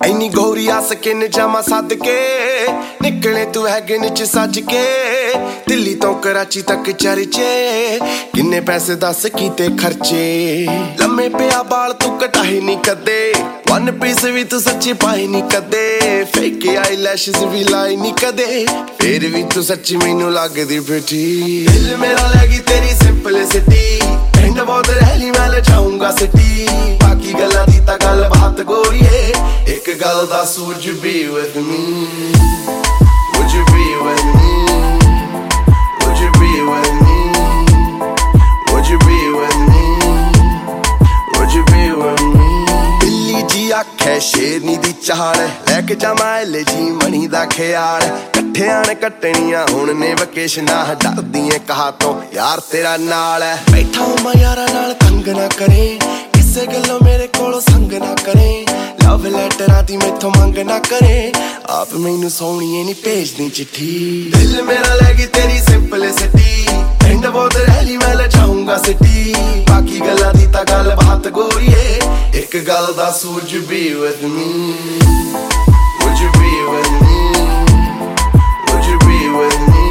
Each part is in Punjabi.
ਇੰਨੀ ਗੋਰੀ ਆ ਸਕਿਨ ਜਾਮਾ ਸੱਦ ਕੇ ਨਿਕਲੇ ਤੂੰ ਹੈਗੇ ਨੀਚ ਸੱਜ ਕੇ ਦਿੱਲੀ ਤੋਂ ਕਰਾਚੀ ਤੱਕ ਚਰਚੇ ਕਿੰਨੇ ਪੈਸੇ ਦੱਸ ਕੀਤੇ ਖਰਚੇ ਲੰਮੇ ਪਿਆ ਬਾਲ ਤੂੰ ਕਟਾਏ ਨਹੀਂ ਕਦੇ ਵਨ ਪੀਸ ਵੀ ਤੂੰ ਸੱਚੀ ਪਾਈ ਨਹੀਂ ਕਦੇ ਫੇਕ ਆਈਲੈਸ਼ਸ ਵੀ ਲਾਈ ਨਹੀਂ ਕਦੇ ਫੇਰ ਵੀ ਤੂੰ ਸੱਚੀ ਮੈਨੂੰ ਲੱਗਦੀ ਫਿੱਟੀ ਦਿਲ ਮੇਰਾ ਲੈ ਗਈ ਤੇਰੀ ਸਿੰਪਲਿਸਿਟੀ ਪਿੰਡ ਬਹੁਤ ਰਹਿਲੀ ਮੈਂ ਲੈ ਜਾਊਂਗਾ ਸਿਟੀ ਬਾਕੀ ਗੱਲਾਂ ਦੀ ਤਾਂ ਗੱਲ ਬਾਤ ਗੋਰੀਏ ਇੱਕ ਗੱਲ ਦੱਸ would you be with me would you be with me would you be with me would you be with me would you be with me Delhi ਜੀ ਆਖੇ ਸ਼ੇਰਨੀ ਦੀ ਚਾਲ ਲੈ ਕੇ ਜਾਵਾਂ ਲੈ ਜੀ ਮਣੀ ਦਾ ਖਿਆਲ ਇਕੱਠਿਆਂ ਨੇ ਕੱਟਣੀਆਂ ਹੁਣ ਨੇ ਵਕੇਸ਼ਨਾਂ ਡਰਦੀ ਏ ਕਹਾ ਤੋਂ ਯਾਰ ਤੇਰਾ ਨਾਲ ਹੈ ਬੈਠਾ ਮੈਂ ਯਾਰਾਂ ਨਾਲ ਤੰਗ ਨਾ ਕਰੇ ਕਿਸੇ ਗੱਲੋਂ ਮੇਰੇ ਕੋਲੋਂ ਸੰਗ ਨਾ ਕਰੇ ਲਵ ਲੈਟਰਾਂ ਦੀ ਮੈਥੋਂ ਮੰਗ ਨਾ ਕਰੇ ਆਪ ਮੈਨੂੰ ਸੋਹਣੀਏ ਨਹੀਂ ਭੇਜਦੀ ਚਿੱਠੀ ਦਿਲ ਮੇਰਾ ਲੈ ਗਈ ਤੇਰੀ ਸਿੰਪਲਿਸਿਟੀ ਪਿੰਡ ਬਹੁਤ ਰਹਿਲੀ ਮੈਂ ਲੈ ਜਾਊਂਗਾ ਸਿਟੀ ਬਾਕੀ ਗੱਲਾਂ ਦੀ ਤਾਂ ਗੱਲ ਬਾਤ ਗੋਰੀਏ ਇੱਕ ਗੱਲ ਦੱਸ would you be with me would you be with me would you be with me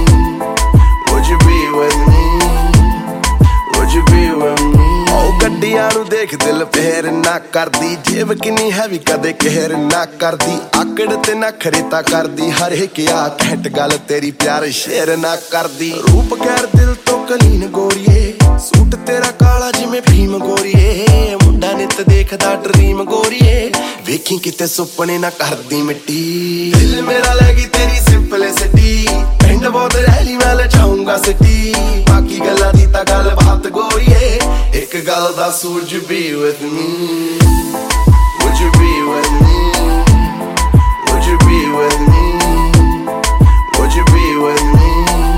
would you be with me would you be with me ਗੱਡੀਆਂ ਨੂੰ ਦੇਖ ਦਿਲ ਫੇਰ ਨਾ ਕਰਦੀ ਜੇਬ ਕਿੰਨੀ ਹੈਵੀ ਕਦੇ ਕਹਿਰ ਨਾ ਕਰਦੀ ਆਕੜ ਤੇ ਨਖਰੇ ਤਾਂ ਕਰਦੀ ਹਰ ਇੱਕ ਆ ਘੈਂਟ ਗੱਲ ਤੇਰੀ ਪਿਆਰ ਸ਼ੇਰ ਨਾ ਕਰਦੀ ਰੂਪ ਕਹਿਰ ਦਿਲ ਤੋਂ ਕਲੀਨ ਗੋਰੀਏ ਸੂਟ ਤੇਰਾ ਕਾਲਾ ਜਿਵੇਂ ਭੀਮ ਗੋਰੀਏ ਮੁੰਡਾ ਨਿੱਤ ਦੇਖਦਾ ਡਰੀਮ ਗੋਰੀਏ ਵੇਖੀ ਕਿਤੇ ਸੁਪਨੇ ਨਾ ਕਰਦੀ ਮਿੱਟੀ ਦਿਲ ਮੇਰਾ ਲੈ ਗਈ ਤੇਰੀ ਸਿੰਪਲਿਸਿਟੀ ਪਿੰਡ ਬਹੁਤ ਰਹਿਲੀ ਮੈਂ ਲੈ ਜਾਊਂਗਾ ਸਿਟੀ ਬਾਕੀ ਗੱਲਾਂ ਦੀ ਤਾਂ ਗੱਲ ਬਾਤ ਗੋਰੀਏ ਇੱਕ ਗੱਲ ਦੱਸ would you be with me would you be with me would you be with me would you be with me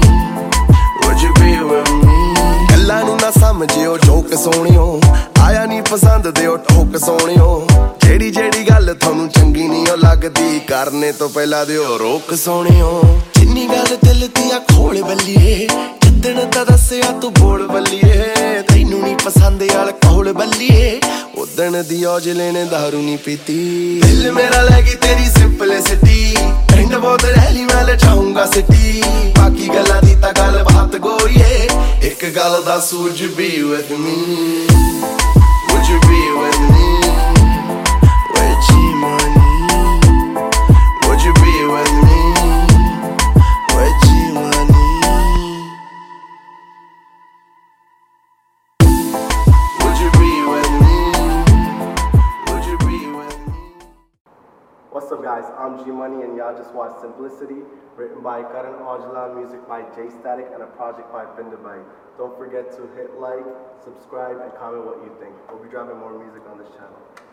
would you be with me ਗੱਲਾਂ ਨੂੰ ਨਾ ਸਮਝਿਓ ਜੋਕ ਸੋਹਣਿਓ ਆਇਆ ਨਹੀਂ ਪਸੰਦ ਦਿਓ ਠੋਕ ਸੋਹਣਿਓ ਜਿਹੜੀ ਗੱਲ ਤੁਹਾਨੂੰ ਚੰਗੀ ਨਹੀਂ ਉਹ ਲੱਗਦੀ ਕਰਨੇ ਤੋਂ ਪਹਿਲਾਂ ਦਿਓ ਰੋਕ ਸੋਹਣਿਓ ਜਿੰਨੀ ਗੱਲ ਦਿਲ ਦੀ ਆ ਖੋਲ ਬੱਲੀਏ ਜਿੱਦਣ ਤਾਂ ਦੱਸਿਆ ਤੂੰ ਬੋਲ ਬੱਲੀਏ ਤੈਨੂੰ ਨਹੀਂ ਪਸੰਦ ਯਾਰ ਕੋਲ ਬੱਲੀਏ ਉਦਣ ਦੀ ਔਜਲੇ ਨੇ ਦਾਰੂ ਨਹੀਂ ਪੀਤੀ ਦਿਲ ਮੇਰਾ ਲੈ ਗਈ ਤੇਰੀ ਸਿੰਪਲਿਸਿਟੀ ਪਿੰਡ ਬਹੁਤ ਰਹਿਲੀ ਮੈਂ ਲੈ ਜਾਊਂਗਾ ਸਿਟੀ ਬਾਕੀ ਗੱਲਾਂ ਦੀ ਤਾਂ ਗੱਲ ਬਾਤ ਗੋਰੀਏ ਇੱਕ ਗੱਲ ਦੱਸ would you be with me would you be with me with G money would you be with me with G money What's up guys, I'm G Money and y'all just watched Simplicity, written by Karan Aujla, music by J Static and a project by Pinder Bhai. Don't forget to hit like, subscribe and comment what you think. We'll be dropping more music on this channel.